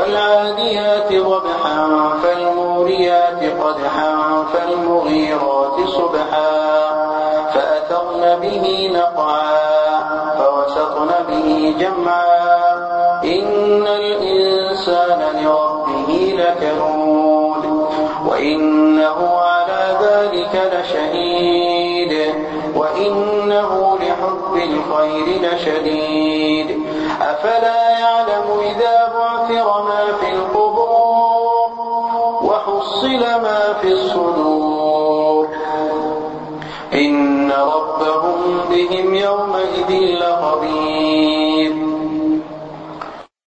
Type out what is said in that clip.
والعاديات ضبحا فالموريات قدحا فالمغيرات صبحا فأثرن به نقعا فوسطن به جمعا إن الإنسان لربه لكنود وإنه على ذلك لشهيد وإنه لحب الخير لشديد أفلا يعلم إذا بعثر ما في القبور وحصل ما في الصدور